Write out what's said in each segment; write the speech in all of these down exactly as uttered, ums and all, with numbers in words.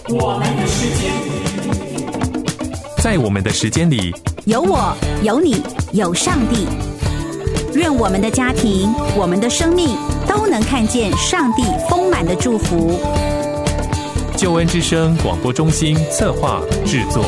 我们的时间， 在我们的时间里， 有我，有你，有上帝。愿我们的家庭，我们的生命都能看见上帝丰满的祝福。 救恩之声广播中心策划制作。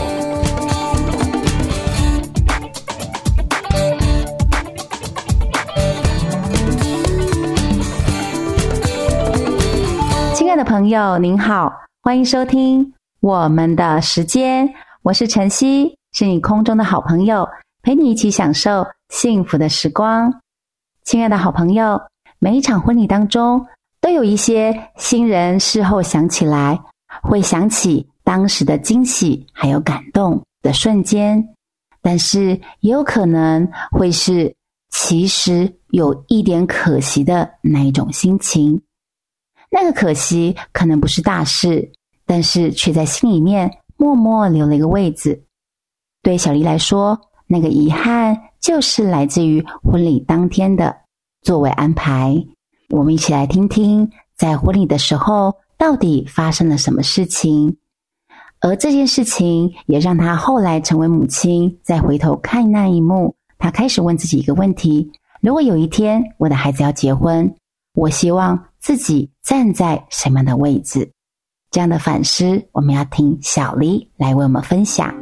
亲爱的朋友您好，欢迎收听我们的时间，我是晨曦，是你空中的好朋友，陪你一起享受幸福的时光。亲爱的好朋友，每一场婚礼当中都有一些新人事后想起来会想起当时的惊喜还有感动的瞬间，但是也有可能会是其实有一点可惜的那一种心情。那个可惜可能不是大事，但是却在心里面默默留了一个位置。对小黎来说，那个遗憾就是来自于婚礼当天的座位安排。我们一起来听听在婚礼的时候到底发生了什么事情，而这件事情也让她后来成为母亲，再回头看那一幕，她开始问自己一个问题：如果有一天我的孩子要结婚，我希望自己站在什么样的位置？这样的反思，我们要听小黎来为我们分享。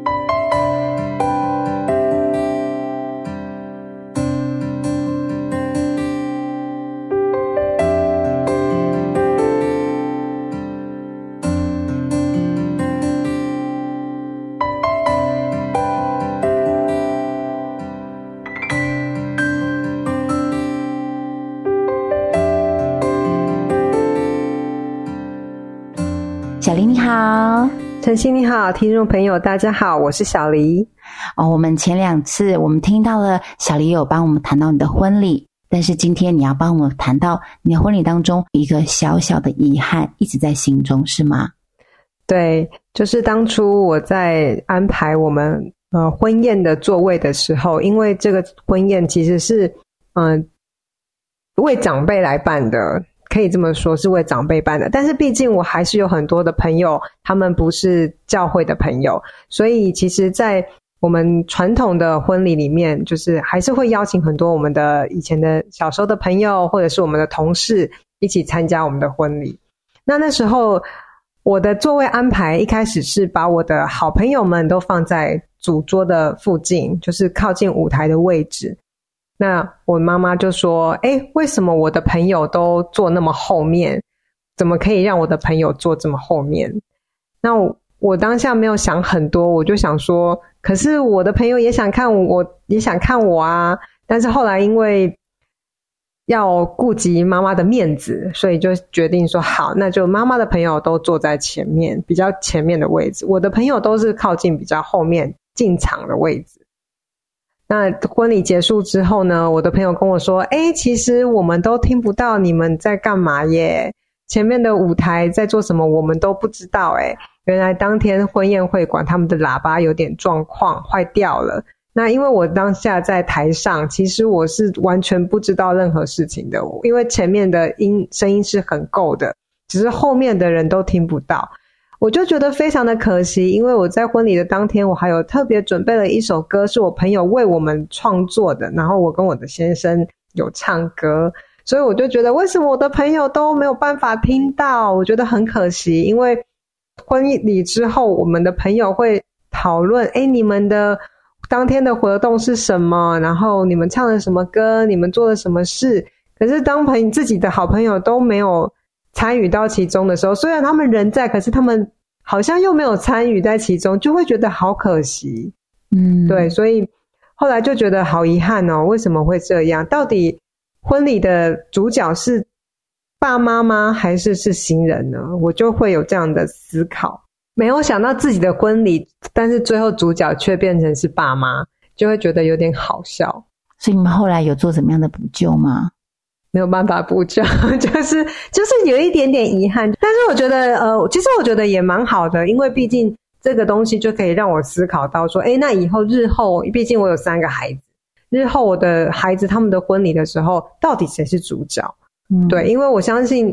小黎你好。 晨曦你好，听众朋友大家好，我是小黎。 哦，我们前两次我们听到了小黎有帮我们谈到你的婚礼，但是今天你要帮我们谈到你的婚礼当中一个小小的遗憾一直在心中，是吗？ 对，就是当初我在安排我们呃婚宴的座位的时候，因为这个婚宴其实是嗯、呃、为长辈来办的，可以这么说是为长辈办的，但是毕竟我还是有很多的朋友他们不是教会的朋友，所以其实在我们传统的婚礼里面，就是还是会邀请很多我们的以前的小时候的朋友或者是我们的同事一起参加我们的婚礼。那那时候我的座位安排一开始是把我的好朋友们都放在主桌的附近，就是靠近舞台的位置。那我妈妈就说，诶，为什么我的朋友都坐那么后面，怎么可以让我的朋友坐这么后面？那 我, 我当下没有想很多，我就想说，可是我的朋友也想看我，也想看我啊。但是后来因为要顾及妈妈的面子，所以就决定说好，那就妈妈的朋友都坐在前面，比较前面的位置，我的朋友都是靠近比较后面进场的位置。那婚礼结束之后呢，我的朋友跟我说，诶，其实我们都听不到你们在干嘛耶，前面的舞台在做什么我们都不知道诶。原来当天婚宴会馆他们的喇叭有点状况坏掉了，那因为我当下在台上，其实我是完全不知道任何事情的，因为前面的音声音是很够的，只是后面的人都听不到。我就觉得非常的可惜，因为我在婚礼的当天我还有特别准备了一首歌是我朋友为我们创作的，然后我跟我的先生有唱歌，所以我就觉得为什么我的朋友都没有办法听到，我觉得很可惜。因为婚礼之后我们的朋友会讨论，诶，你们的当天的活动是什么，然后你们唱了什么歌，你们做了什么事，可是当朋友自己的好朋友都没有参与到其中的时候，虽然他们人在，可是他们好像又没有参与在其中，就会觉得好可惜。嗯，对，所以后来就觉得好遗憾哦，为什么会这样？到底婚礼的主角是爸妈吗？还是是新人呢？我就会有这样的思考。没有想到自己的婚礼，但是最后主角却变成是爸妈，就会觉得有点好笑。 所以你们后来有做怎么样的补救吗？ 没有办法补救，就是就是有一点点遗憾，但是我觉得呃，其实我觉得也蛮好的，因为毕竟这个东西就可以让我思考到说，诶，那以后日后，毕竟我有三个孩子，日后我的孩子他们的婚礼的时候，到底谁是主角？嗯，对，因为我相信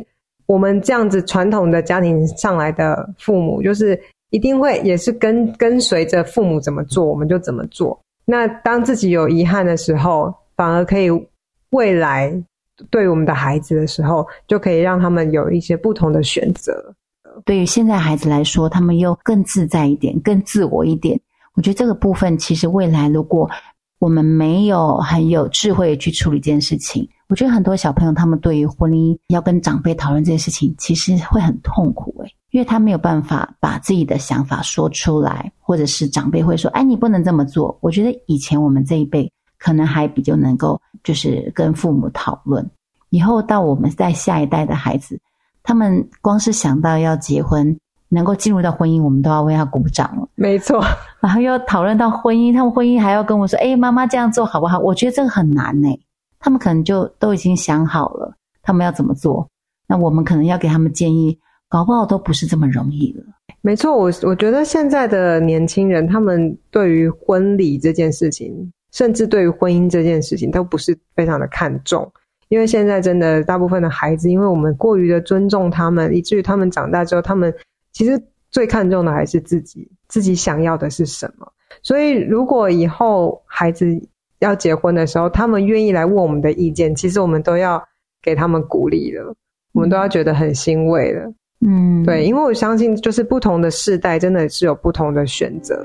我们这样子传统的家庭上来的父母，就是一定会也是跟跟随着父母怎么做我们就怎么做。那当自己有遗憾的时候，反而可以未来对我们的孩子的时候，就可以让他们有一些不同的选择。 对于现在孩子来说，他们又更自在一点，更自我一点。我觉得这个部分其实未来如果我们没有很有智慧去处理这件事情，我觉得很多小朋友他们对于婚姻要跟长辈讨论这件事情其实会很痛苦诶，因为他没有办法把自己的想法说出来，或者是长辈会说哎，你不能这么做。我觉得以前我们这一辈可能还比较能够就是跟父母讨论，以后到我们在下一代的孩子，他们光是想到要结婚能够进入到婚姻，我们都要为他鼓掌了。 没错， 然后又讨论到婚姻，他们婚姻还要跟我说，哎，妈妈这样做好不好？我觉得这个很难欸，他们可能就都已经想好了他们要怎么做，那我们可能要给他们建议，搞不好都不是这么容易了。 没错，我我觉得现在的年轻人，他们对于婚礼这件事情，甚至对于婚姻这件事情都不是非常的看重。因为现在真的大部分的孩子，因为我们过于的尊重他们，以至于他们长大之后，他们其实最看重的还是自己，自己想要的是什么。所以如果以后孩子要结婚的时候，他们愿意来问我们的意见，其实我们都要给他们鼓励了，我们都要觉得很欣慰了。嗯，对，因为我相信就是不同的世代真的是有不同的选择。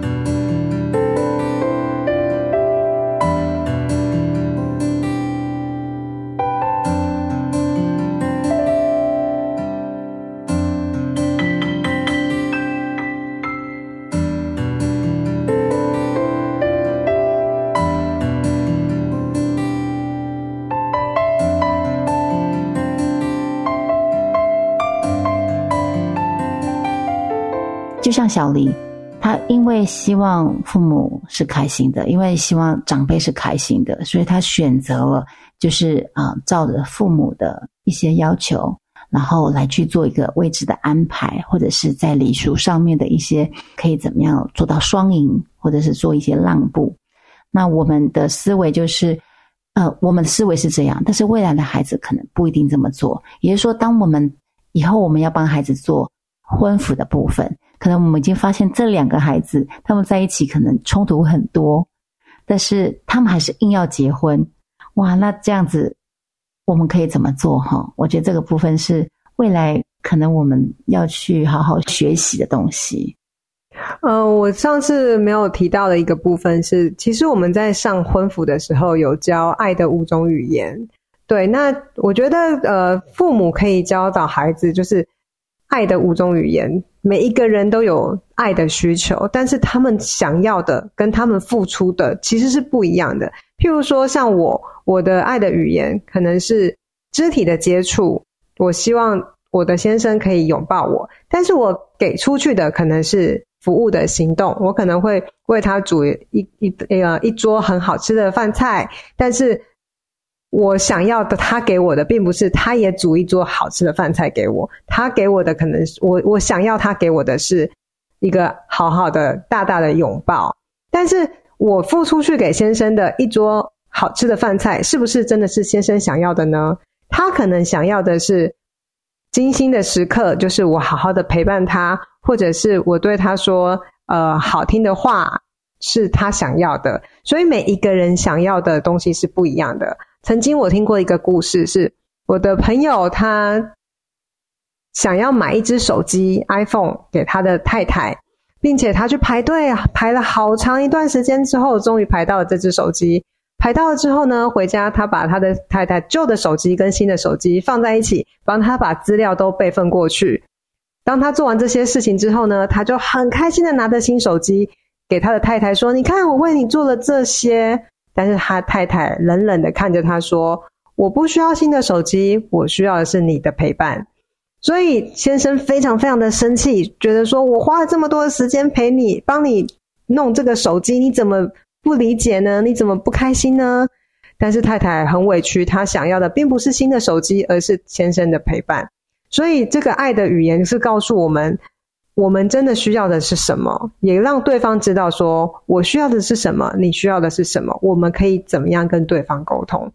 就像小黎，他因为希望父母是开心的，因为希望长辈是开心的，所以他选择了就是呃照着父母的一些要求，然后来去做一个位置的安排，或者是在礼数上面的一些可以怎么样做到双赢，或者是做一些让步。那我们的思维就是呃我们的思维是这样，但是未来的孩子可能不一定这么做。也就是说，当我们以后我们要帮孩子做婚服的部分，可能我们已经发现这两个孩子他们在一起可能冲突很多，但是他们还是硬要结婚。哇，那这样子我们可以怎么做哈？我觉得这个部分是未来可能我们要去好好学习的东西。 呃，我上次没有提到的一个部分是，其实我们在上婚服的时候有教爱的五种语言。对，那我觉得呃，父母可以教导孩子就是爱的五种语言，每一个人都有爱的需求，但是他们想要的跟他们付出的其实是不一样的。譬如说像我，我的爱的语言可能是肢体的接触，我希望我的先生可以拥抱我，但是我给出去的可能是服务的行动，我可能会为他煮一一呃一桌很好吃的饭菜，但是我想要的他给我的并不是他也煮一桌好吃的饭菜给我，他给我的可能是我我想要他给我的是一个好好的大大的拥抱。但是我付出去给先生的一桌好吃的饭菜，是不是真的是先生想要的呢？他可能想要的是精心的时刻，就是我好好的陪伴他，或者是我对他说呃好听的话，是他想要的。所以每一个人想要的东西是不一样的。曾经我听过一个故事，是我的朋友他想要买一只手机 iPhone 给他的太太，并且他去排队啊，排了好长一段时间之后，终于排到了这只手机。排到了之后呢，回家他把他的太太旧的手机跟新的手机放在一起，帮他把资料都备份过去。当他做完这些事情之后呢，他就很开心的拿着新手机给他的太太说，你看我为你做了这些。但是他太太冷冷的看着他说，我不需要新的手机，我需要的是你的陪伴。所以先生非常非常的生气，觉得说我花了这么多的时间陪你，帮你弄这个手机，你怎么不理解呢？你怎么不开心呢？但是太太很委屈，她想要的并不是新的手机，而是先生的陪伴。所以这个爱的语言是告诉我们，我们真的需要的是什么，也让对方知道说我需要的是什么，你需要的是什么，我们可以怎么样跟对方沟通。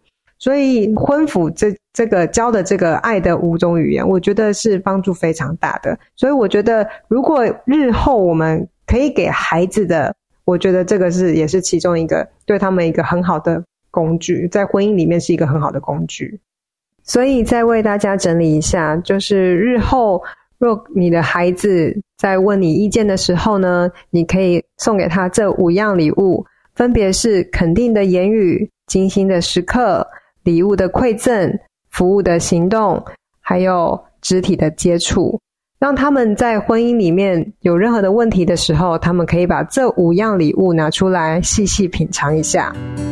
所以婚辅这这个教的这个爱的五种语言，我觉得是帮助非常大的。所以我觉得如果日后我们可以给孩子的，我觉得这个是也是其中一个对他们一个很好的工具，在婚姻里面是一个很好的工具。所以再为大家整理一下，就是日后若你的孩子在问你意见的时候呢，你可以送给他这五样礼物，分别是肯定的言语、精心的时刻、礼物的馈赠、服务的行动，还有肢体的接触。让他们在婚姻里面有任何的问题的时候，他们可以把这五样礼物拿出来细细品尝一下。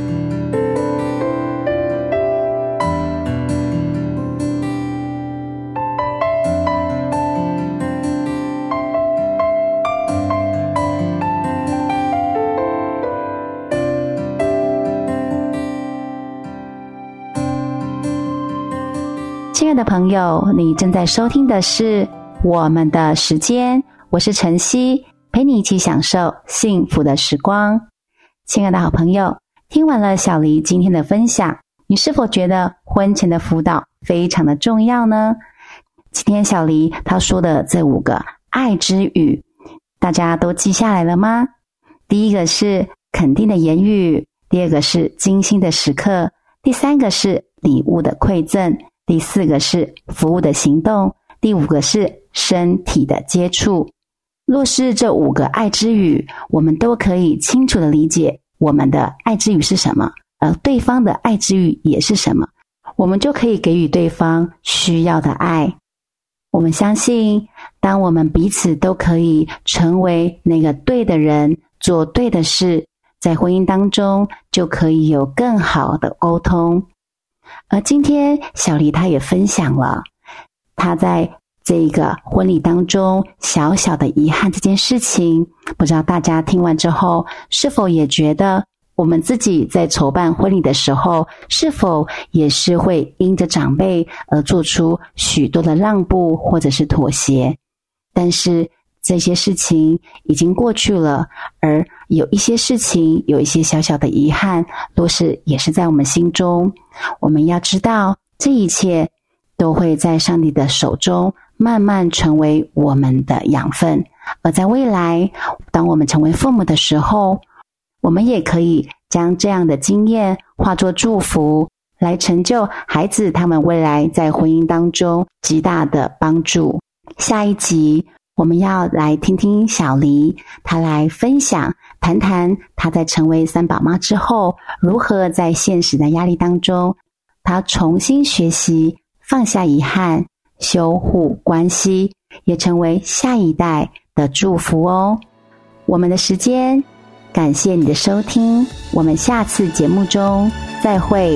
亲爱的朋友，你正在收听的是我们的时间，我是晨曦，陪你一起享受幸福的时光。亲爱的好朋友，听完了小黎今天的分享，你是否觉得婚前的辅导非常的重要呢？今天小黎他说的这五个爱之语，大家都记下来了吗？第一个是肯定的言语，第二个是精心的时刻，第三个是礼物的馈赠，第四个是服务的行动，第五个是身体的接触。若是这五个爱之语，我们都可以清楚的理解我们的爱之语是什么，而对方的爱之语也是什么，我们就可以给予对方需要的爱。我们相信，当我们彼此都可以成为那个对的人，做对的事，在婚姻当中就可以有更好的沟通。而今天小黎她也分享了她在这个婚礼当中小小的遗憾这件事情，不知道大家听完之后是否也觉得我们自己在筹办婚礼的时候，是否也是会因着长辈而做出许多的让步或者是妥协，但是这些事情已经过去了，而有一些事情有一些小小的遗憾，都是也是在我们心中。我们要知道，这一切都会在上帝的手中慢慢成为我们的养分，而在未来当我们成为父母的时候，我们也可以将这样的经验化作祝福，来成就孩子他们未来在婚姻当中极大的帮助。下一集我们要来听听小黎她来分享谈谈她在成为三宝妈之后，如何在现实的压力当中，她重新学习放下遗憾，修护关系，也成为下一代的祝福哦。我们的时间，感谢你的收听，我们下次节目中再会。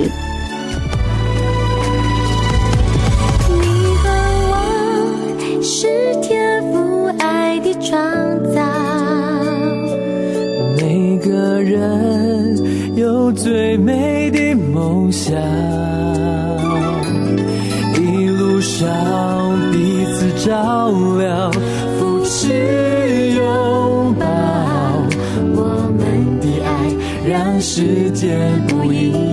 你和我是天父爱的创造， 每个人有最美的梦想，一路上彼此照亮，扶持拥抱，我们的爱让世界不一样。